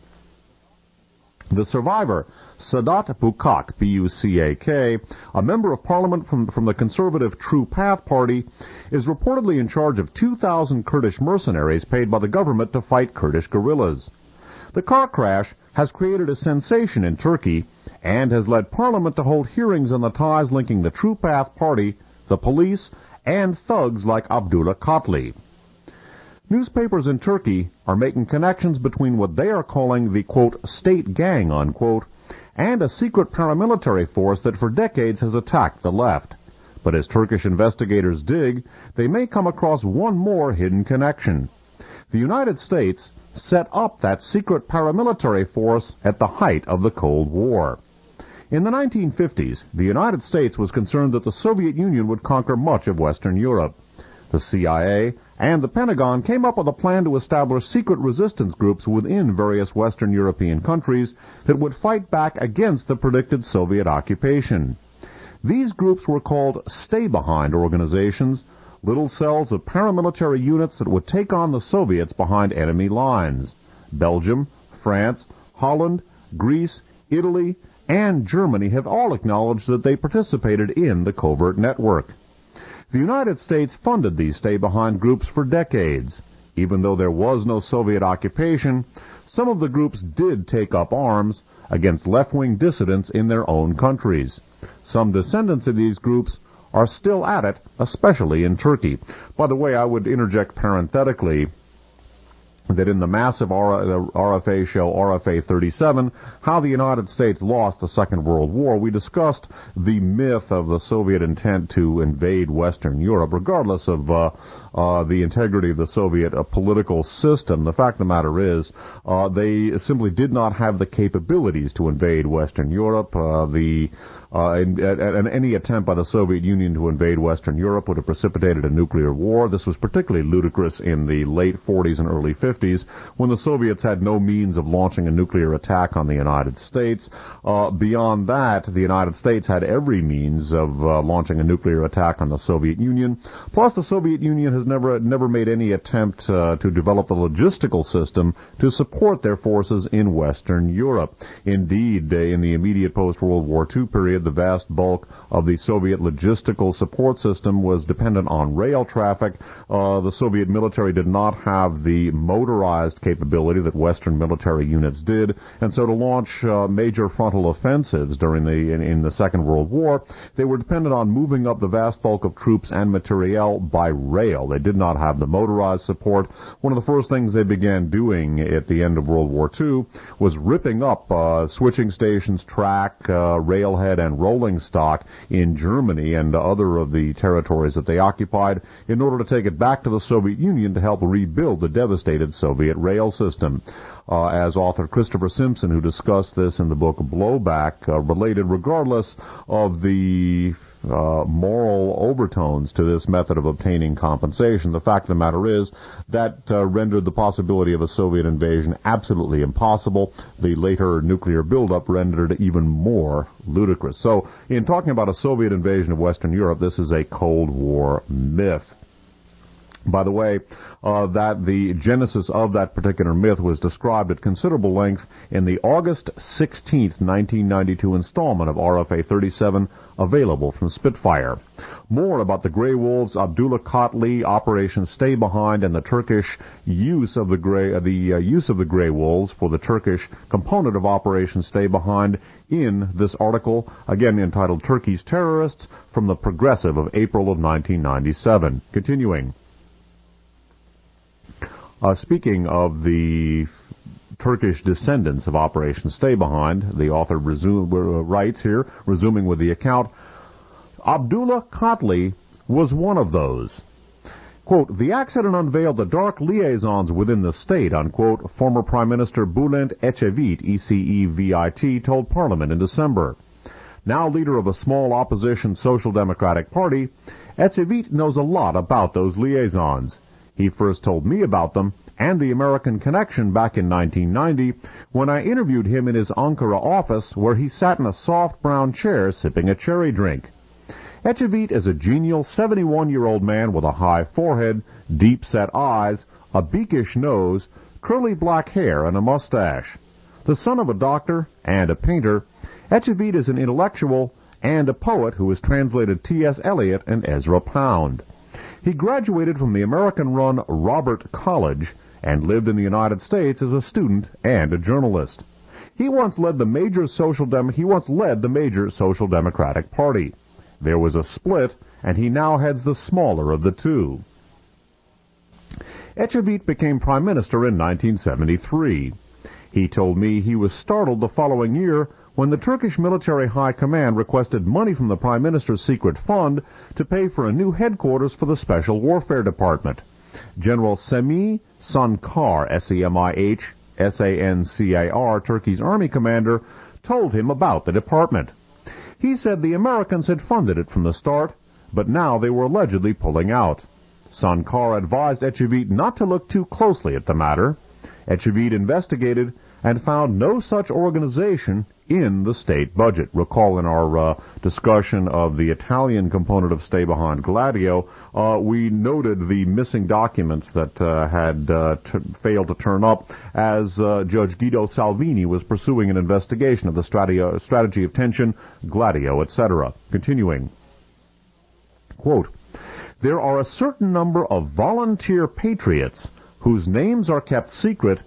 The survivor, Sadat Bukak, B U C A K, a member of parliament from, from the conservative True Path Party, is reportedly in charge of two thousand Kurdish mercenaries paid by the government to fight Kurdish guerrillas. The car crash has created a sensation in Turkey and has led parliament to hold hearings on the ties linking the True Path Party, the police, and thugs like Abdullah Kotli. Newspapers in Turkey are making connections between what they are calling the, quote, state gang, unquote, and a secret paramilitary force that for decades has attacked the left. But as Turkish investigators dig, they may come across one more hidden connection. The United States set up that secret paramilitary force at the height of the Cold War. In the nineteen fifties, the United States was concerned that the Soviet Union would conquer much of Western Europe. The C I A and the Pentagon came up with a plan to establish secret resistance groups within various Western European countries that would fight back against the predicted Soviet occupation. These groups were called stay-behind organizations, little cells of paramilitary units that would take on the Soviets behind enemy lines. Belgium, France, Holland, Greece, Italy, and Germany have all acknowledged that they participated in the covert network. The United States funded these stay-behind groups for decades. Even though there was no Soviet occupation, some of the groups did take up arms against left-wing dissidents in their own countries. Some descendants of these groups are still at it, especially in Turkey. By the way, I would interject parenthetically that in the massive R F A show, R F A thirty-seven, How the United States Lost the Second World War, we discussed the myth of the Soviet intent to invade Western Europe, regardless of uh, uh, the integrity of the Soviet uh, political system. The fact of the matter is, uh, they simply did not have the capabilities to invade Western Europe. Uh, the uh, and, and any attempt by the Soviet Union to invade Western Europe would have precipitated a nuclear war. This was particularly ludicrous in the late forties and early fifties, when the Soviets had no means of launching a nuclear attack on the United States. Uh, beyond that, the United States had every means of uh, launching a nuclear attack on the Soviet Union. Plus, the Soviet Union has never never made any attempt uh, to develop a logistical system to support their forces in Western Europe. Indeed, uh, in the immediate post-World War Two period, the vast bulk of the Soviet logistical support system was dependent on rail traffic. Uh, the Soviet military did not have the motorized capability that Western military units did, and so to launch uh, major frontal offensives during the in, in the Second World War, they were dependent on moving up the vast bulk of troops and materiel by rail. They did not have the motorized support. One of the first things they began doing at the end of World War Two was ripping up uh, switching stations, track, uh, railhead, and rolling stock in Germany and other of the territories that they occupied in order to take it back to the Soviet Union to help rebuild the devastated Soviet rail system. Uh, as author Christopher Simpson, who discussed this in the book Blowback, uh, related, regardless of the uh, moral overtones to this method of obtaining compensation, the fact of the matter is that uh, rendered the possibility of a Soviet invasion absolutely impossible. The later nuclear buildup rendered it even more ludicrous. So, in talking about a Soviet invasion of Western Europe, this is a Cold War myth. By the way, uh, that the genesis of that particular myth was described at considerable length in the August sixteenth, nineteen ninety-two installment of R F A thirty-seven, available from Spitfire. More about the Grey Wolves, Abdullah Kotli, Operation Stay Behind, and the Turkish use of the Grey, uh, the uh, use of the Grey Wolves for the Turkish component of Operation Stay Behind in this article, again entitled Turkey's Terrorists, from the Progressive of April of nineteen ninety-seven. Continuing. Uh, speaking of the Turkish descendants of Operation Stay Behind, the author resume, uh, writes here, resuming with the account, Abdullah Kotli was one of those. Quote, the accident unveiled the dark liaisons within the state, unquote, former Prime Minister Bülent Ecevit, E C E V I T, told Parliament in December. Now leader of a small opposition Social Democratic Party, Ecevit knows a lot about those liaisons. He first told me about them and the American connection back in nineteen ninety when I interviewed him in his Ankara office where he sat in a soft brown chair sipping a cherry drink. Ecevit is a genial seventy-one-year-old man with a high forehead, deep-set eyes, a beakish nose, curly black hair, and a mustache. The son of a doctor and a painter, Ecevit is an intellectual and a poet who has translated T S Eliot and Ezra Pound. He graduated from the American-run Robert College and lived in the United States as a student and a journalist. He once led the major social dem- he once led the major Social Democratic Party. There was a split, and he now heads the smaller of the two. Ecevit became prime minister in nineteen seventy-three. He told me he was startled the following year when the Turkish military high command requested money from the Prime Minister's secret fund to pay for a new headquarters for the Special Warfare Department. General Semih Sankar, S E M I H S A N C A R, Turkey's army commander, told him about the department. He said the Americans had funded it from the start, but now they were allegedly pulling out. Sankar advised Ecevit not to look too closely at the matter. Ecevit investigated and found no such organization in the state budget. Recall in our uh, discussion of the Italian component of Stay Behind Gladio, uh, we noted the missing documents that uh, had uh, t- failed to turn up as uh, Judge Guido Salvini was pursuing an investigation of the strati- strategy of tension, Gladio, et cetera. Continuing. Quote, there are a certain number of volunteer patriots whose names are kept secret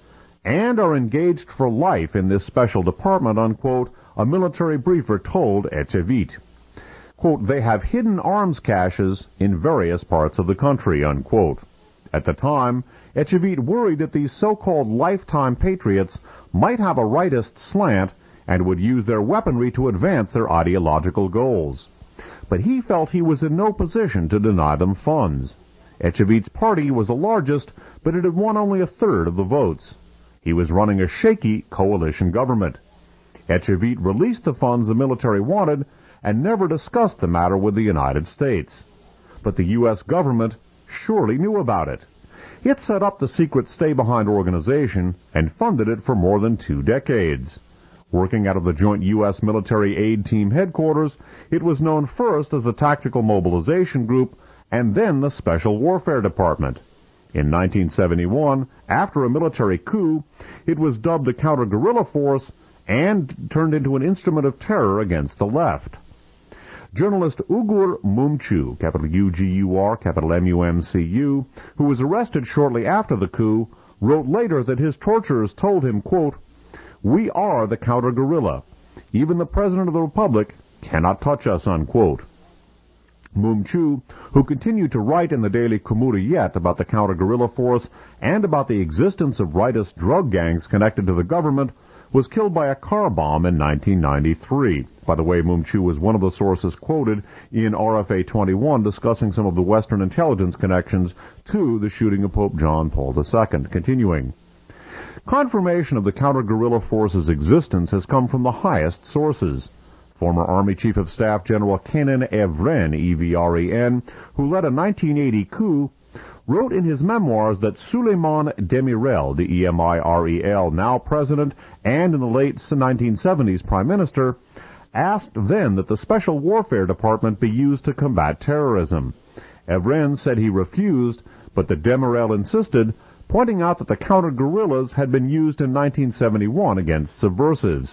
and are engaged for life in this special department, unquote, a military briefer told Echevit. Quote, they have hidden arms caches in various parts of the country, unquote. At the time, Echevit worried that these so-called lifetime patriots might have a rightist slant and would use their weaponry to advance their ideological goals. But he felt he was in no position to deny them funds. Echevit's party was the largest, but it had won only a third of the votes. He was running a shaky coalition government. Echevit released the funds the military wanted and never discussed the matter with the United States. But the U S government surely knew about it. It set up the secret stay-behind organization and funded it for more than two decades. Working out of the Joint U S Military Aid Team headquarters, it was known first as the Tactical Mobilization Group and then the Special Warfare Department. In nineteen seventy-one, after a military coup, it was dubbed the Counter-Guerrilla Force and turned into an instrument of terror against the left. Journalist Ugur Mumcu, capital U G U R, capital M U M C U, who was arrested shortly after the coup, wrote later that his torturers told him, quote, we are the counter-guerrilla. Even the President of the Republic cannot touch us, unquote. Mumcu, who continued to write in the daily Cumhuriyet about the counter-guerrilla force and about the existence of rightist drug gangs connected to the government, was killed by a car bomb in nineteen ninety-three. By the way, Mumcu was one of the sources quoted in R F A twenty-one discussing some of the Western intelligence connections to the shooting of Pope John Paul the Second. Continuing. Confirmation of the counter-guerrilla force's existence has come from the highest sources. Former Army Chief of Staff General Kenan Evren, E V R E N, who led a nineteen eighty coup, wrote in his memoirs that Suleiman Demirel, D E M I R E L, now president and in the late nineteen seventies prime minister, asked then that the Special Warfare Department be used to combat terrorism. Evren said he refused, but that Demirel insisted, pointing out that the counter-guerrillas had been used in nineteen seventy-one against subversives.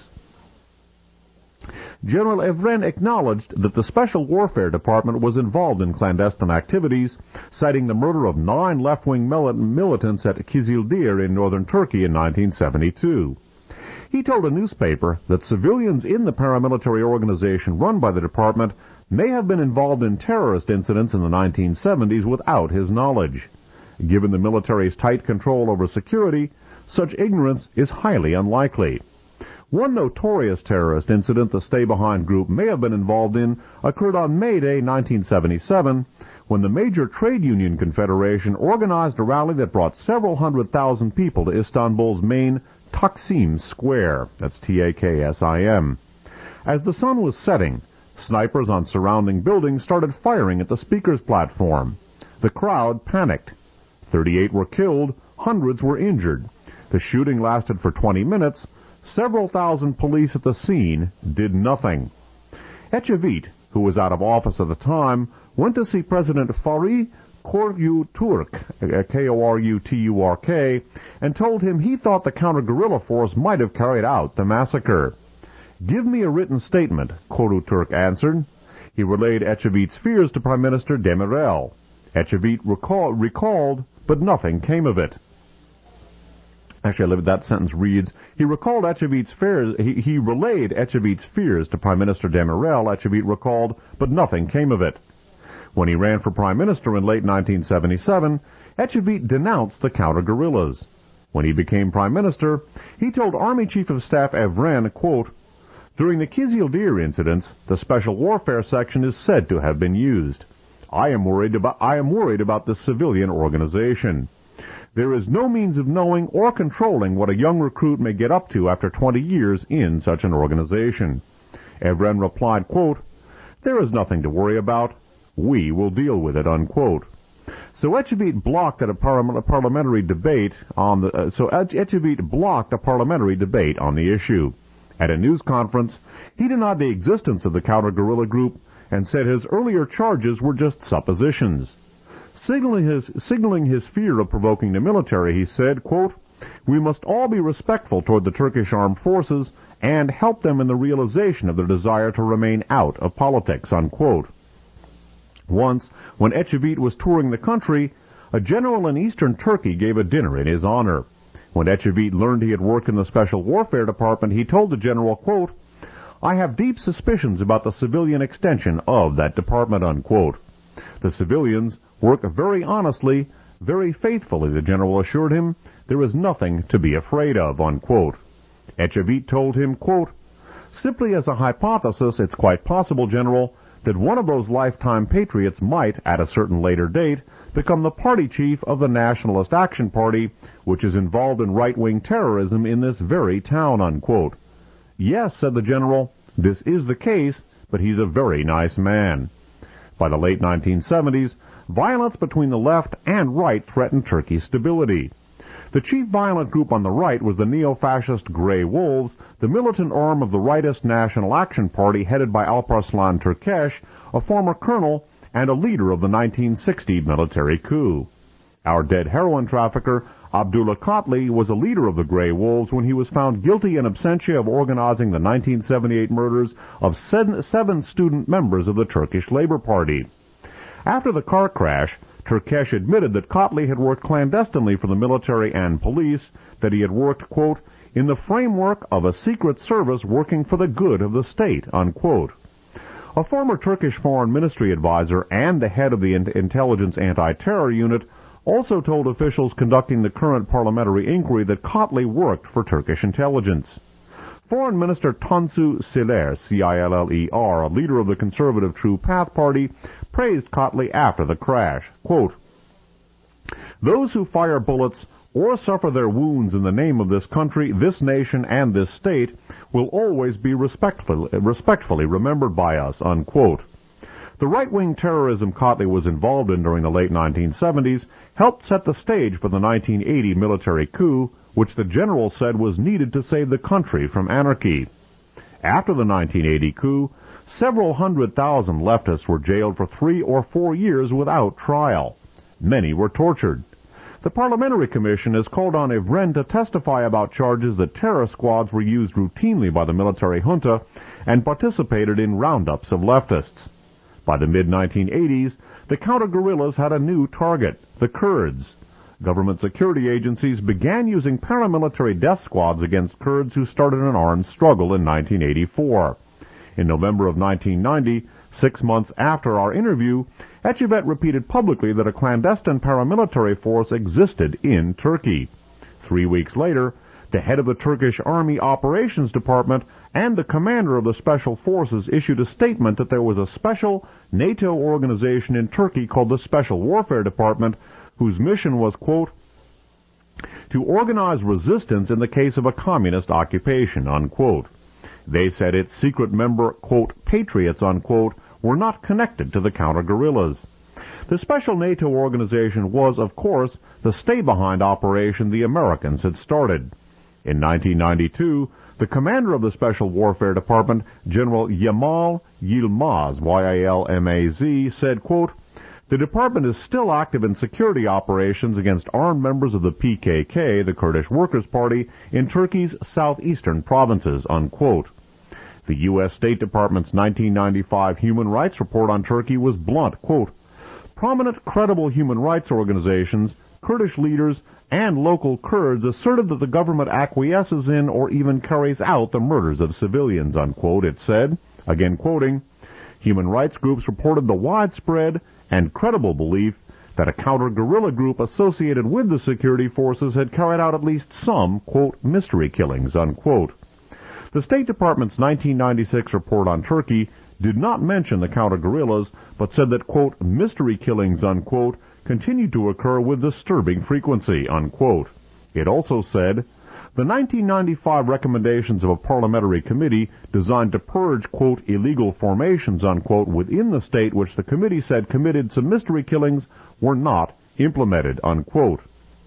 General Evren acknowledged that the Special Warfare Department was involved in clandestine activities, citing the murder of nine left-wing militants at Kizildir in northern Turkey in nineteen seventy-two. He told a newspaper that civilians in the paramilitary organization run by the department may have been involved in terrorist incidents in the nineteen seventies without his knowledge. Given the military's tight control over security, such ignorance is highly unlikely. One notorious terrorist incident the Stay-Behind group may have been involved in occurred on May Day nineteen seventy-seven, when the major trade union confederation organized a rally that brought several hundred thousand people to Istanbul's main Taksim Square. That's T A K S I M. As the sun was setting, snipers on surrounding buildings started firing at the speaker's platform. The crowd panicked. thirty-eight were killed, hundreds were injured. The shooting lasted for twenty minutes. Several thousand police at the scene did nothing. Echevit, who was out of office at the time, went to see President Fahri Koruturk, K O R U T U R K, and told him he thought the counter-guerrilla force might have carried out the massacre. Give me a written statement, Koruturk answered. He relayed Echevit's fears to Prime Minister Demirel. Echevit recall, recalled, but nothing came of it. Actually, that sentence reads, he recalled Echevit's fears, he, he relayed Echevit's fears to Prime Minister Demirel. Echevit recalled, but nothing came of it. When he ran for Prime Minister in late nineteen seventy-seven, Echevit denounced the counter-guerrillas. When he became Prime Minister, he told Army Chief of Staff Evren, quote, during the Kizildir incidents, the Special Warfare Section is said to have been used. I am worried about, I am worried about the civilian organization. There is no means of knowing or controlling what a young recruit may get up to after twenty years in such an organization. Evren replied, quote, there is nothing to worry about. We will deal with it, unquote. So Echevit blocked at a, parliament, a parliamentary debate on the, uh, so Echevit blocked a parliamentary debate on the issue. At a news conference, he denied the existence of the counter-guerrilla group and said his earlier charges were just suppositions. Signaling his, signaling his fear of provoking the military, he said, quote, we must all be respectful toward the Turkish armed forces and help them in the realization of their desire to remain out of politics, unquote. Once, when Echevit was touring the country, a general in eastern Turkey gave a dinner in his honor. When Ecevit learned he had worked in the Special Warfare Department, he told the general, quote, "I have deep suspicions about the civilian extension of that department," unquote. The civilians work very honestly, very faithfully, the general assured him. There is nothing to be afraid of, unquote. Ecevit told him, quote, "Simply as a hypothesis, it's quite possible, General, that one of those lifetime patriots might, at a certain later date, become the party chief of the Nationalist Action Party, which is involved in right-wing terrorism in this very town," unquote. "Yes," said the general, "this is the case, but he's a very nice man." By the late nineteen seventies, violence between the left and right threatened Turkey's stability. The chief violent group on the right was the neo-fascist Grey Wolves, the militant arm of the rightist National Action Party headed by Alparslan Türkeş, a former colonel and a leader of the nineteen sixty military coup. Our dead heroin trafficker, Abdullah Kotli, was a leader of the Grey Wolves when he was found guilty in absentia of organizing the nineteen seventy-eight murders of seven student members of the Turkish Labour Party. After the car crash, Türkeş admitted that Kotli had worked clandestinely for the military and police, that he had worked, quote, "in the framework of a secret service working for the good of the state," unquote. A former Turkish Foreign Ministry advisor and the head of the intelligence anti-terror unit also told officials conducting the current parliamentary inquiry that Kotli worked for Turkish intelligence. Foreign Minister Tansu Çiller, C I L L E R, a leader of the conservative True Path Party, praised Kotli after the crash. Quote, "Those who fire bullets or suffer their wounds in the name of this country, this nation, and this state will always be respectfully, respectfully remembered by us," unquote. The right-wing terrorism Kotli was involved in during the late nineteen seventies helped set the stage for the nineteen eighty military coup, which the general said was needed to save the country from anarchy. After the nineteen eighty coup, several hundred thousand leftists were jailed for three or four years without trial. Many were tortured. The Parliamentary Commission has called on Evren to testify about charges that terror squads were used routinely by the military junta and participated in roundups of leftists. By the mid nineteen eighties, the counter-guerrillas had a new target, the Kurds. Government security agencies began using paramilitary death squads against Kurds who started an armed struggle in nineteen eighty-four. In November of nineteen ninety, six months after our interview, Ecevit repeated publicly that a clandestine paramilitary force existed in Turkey. Three weeks later, the head of the Turkish Army Operations Department and the commander of the Special Forces issued a statement that there was a special NATO organization in Turkey called the Special Warfare Department, whose mission was, quote, "to organize resistance in the case of a communist occupation," unquote. They said its secret member, quote, "patriots," unquote, were not connected to the counter-guerrillas. The special NATO organization was, of course, the stay-behind operation the Americans had started. In nineteen ninety-two, the commander of the Special Warfare Department, General Yamal Yilmaz, Y A L M A Z, said, quote, "The department is still active in security operations against armed members of the P K K, the Kurdish Workers' Party, in Turkey's southeastern provinces," unquote. The U S State Department's nineteen ninety-five Human Rights Report on Turkey was blunt, quote, "Prominent, credible human rights organizations, Kurdish leaders, and local Kurds asserted that the government acquiesces in or even carries out the murders of civilians," unquote, it said. Again quoting, "Human rights groups reported the widespread and credible belief that a counter-guerrilla group associated with the security forces had carried out at least some, quote, mystery killings," unquote. The State Department's nineteen ninety-six report on Turkey did not mention the counter-guerrillas, but said that, quote, "mystery killings," unquote, continued to occur with disturbing frequency," unquote. It also said, "The nineteen ninety-five recommendations of a parliamentary committee designed to purge, quote, illegal formations," unquote, within the state which the committee said committed some mystery killings were not implemented," unquote.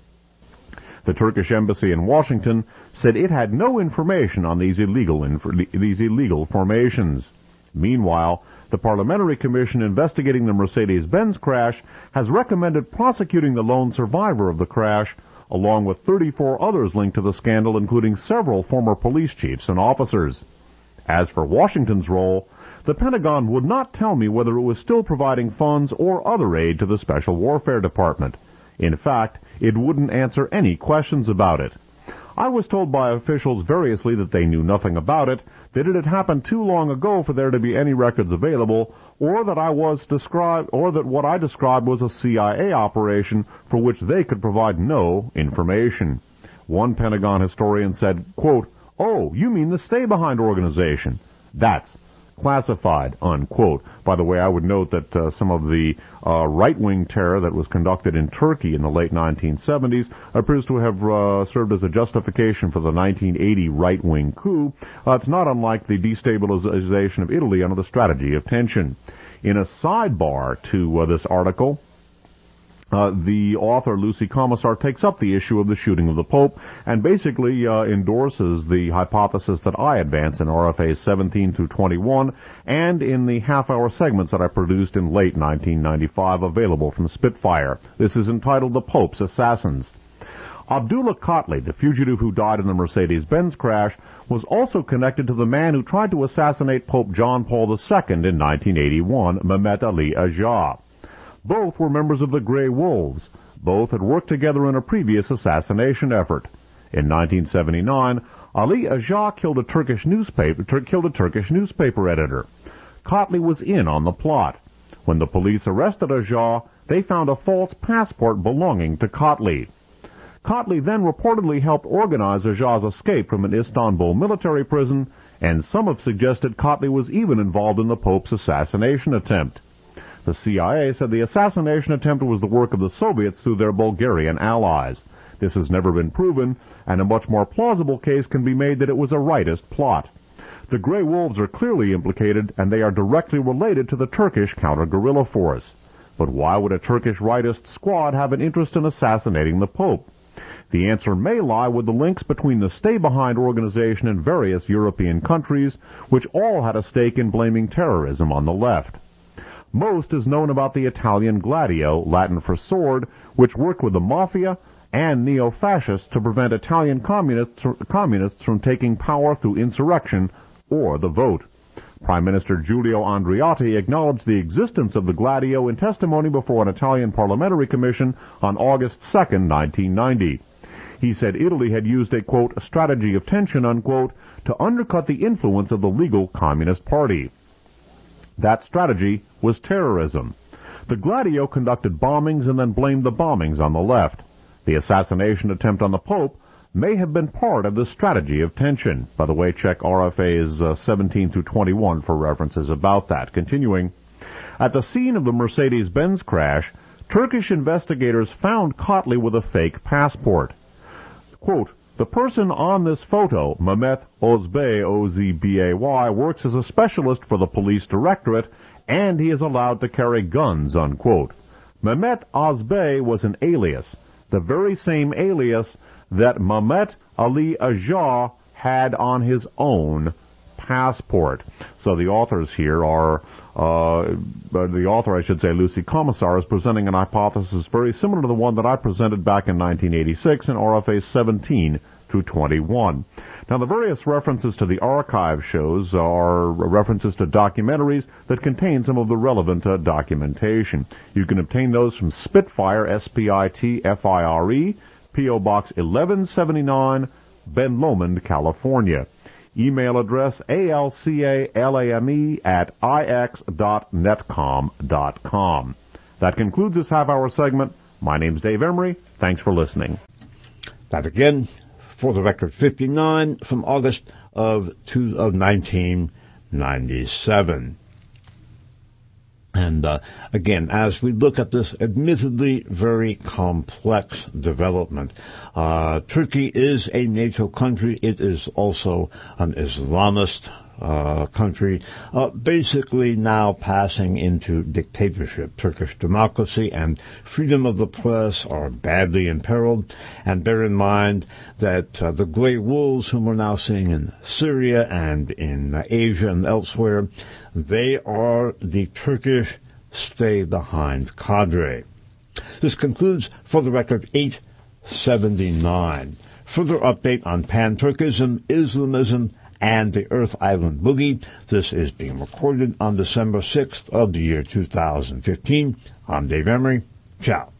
The Turkish embassy in Washington said it had no information on these illegal, inf- these illegal formations. Meanwhile, the Parliamentary Commission investigating the Mercedes-Benz crash has recommended prosecuting the lone survivor of the crash, along with thirty-four others linked to the scandal, including several former police chiefs and officers. As for Washington's role, the Pentagon would not tell me whether it was still providing funds or other aid to the Special Warfare Department. In fact, it wouldn't answer any questions about it. I was told by officials variously that they knew nothing about it, that it had happened too long ago for there to be any records available, or that I was described, or that what I described was a C I A operation for which they could provide no information. One Pentagon historian said, quote, "Oh, you mean the Stay-Behind organization? That's classified," unquote. By the way, I would note that uh, some of the uh, right-wing terror that was conducted in Turkey in the late nineteen seventies appears to have uh, served as a justification for the nineteen eighty right-wing coup. Uh, it's not unlike the destabilization of Italy under the strategy of tension. In a sidebar to uh, this article, Uh, the author, Lucy Commissar, takes up the issue of the shooting of the Pope and basically uh, endorses the hypothesis that I advance in R F As seventeen through twenty-one and in the half-hour segments that I produced in late nineteen ninety-five, available from Spitfire. This is entitled The Pope's Assassins. Abdullah Kotli, the fugitive who died in the Mercedes-Benz crash, was also connected to the man who tried to assassinate Pope John Paul the Second in nineteen eighty-one, Mehmet Ali Agha. Both were members of the Grey Wolves. Both had worked together in a previous assassination effort. In nineteen seventy-nine, Ali Agha killed a Turkish newspaper tur- killed a Turkish newspaper editor. Kotli was in on the plot. When the police arrested Agha, they found a false passport belonging to Kotli. Kotli then reportedly helped organize Agha's escape from an Istanbul military prison, and some have suggested Kotli was even involved in the Pope's assassination attempt. The C I A said the assassination attempt was the work of the Soviets through their Bulgarian allies. This has never been proven, and a much more plausible case can be made that it was a rightist plot. The Grey Wolves are clearly implicated, and they are directly related to the Turkish counter-guerrilla force. But why would a Turkish rightist squad have an interest in assassinating the Pope? The answer may lie with the links between the Stay-Behind organization and various European countries, which all had a stake in blaming terrorism on the left. Most is known about the Italian Gladio, Latin for sword, which worked with the mafia and neo-fascists to prevent Italian communists, communists from taking power through insurrection or the vote. Prime Minister Giulio Andreotti acknowledged the existence of the Gladio in testimony before an Italian parliamentary commission on August second, nineteen ninety. He said Italy had used a, quote, strategy of tension, unquote, to undercut the influence of the legal Communist Party. That strategy was terrorism. The Gladio conducted bombings and then blamed the bombings on the left. The assassination attempt on the Pope may have been part of the strategy of tension. By the way, check R F As uh, seventeen through twenty-one for references about that. Continuing, at the scene of the Mercedes-Benz crash, Turkish investigators found Kotli with a fake passport. Quote, the person on this photo, Mehmet Ozbay, O Z B A Y, works as a specialist for the police directorate, and he is allowed to carry guns, unquote. Mehmet Ozbay was an alias, the very same alias that Mehmet Ali Agha had on his own passport. So the authors here are, uh, the author, I should say, Lucy Commissar, is presenting an hypothesis very similar to the one that I presented back in nineteen eighty-six in R F A seventeen through twenty-one. Now, the various references to the archive shows are references to documentaries that contain some of the relevant uh, documentation. You can obtain those from Spitfire, S P I T F I R E, P O Box eleven seventy-nine, Ben Lomond, California. Email address alcalame at ix dot netcom dot com. That concludes this half-hour segment. My name's Dave Emery. Thanks for listening. That again, for the record, fifty-nine from August of, two, of nineteen ninety-seven. And uh, again, as we look at this admittedly very complex development, uh, Turkey is a NATO country. It is also an Islamist uh, country, uh, basically now passing into dictatorship. Turkish democracy and freedom of the press are badly imperiled. And bear in mind that uh, the Grey Wolves, whom we're now seeing in Syria and in uh, Asia and elsewhere, they are the Turkish stay-behind cadre. This concludes, for the record, eight seventy-nine. Further update on Pan-Turkism, Islamism, and the Earth Island Boogie. This is being recorded on December sixth of the year two thousand fifteen. I'm Dave Emery. Ciao.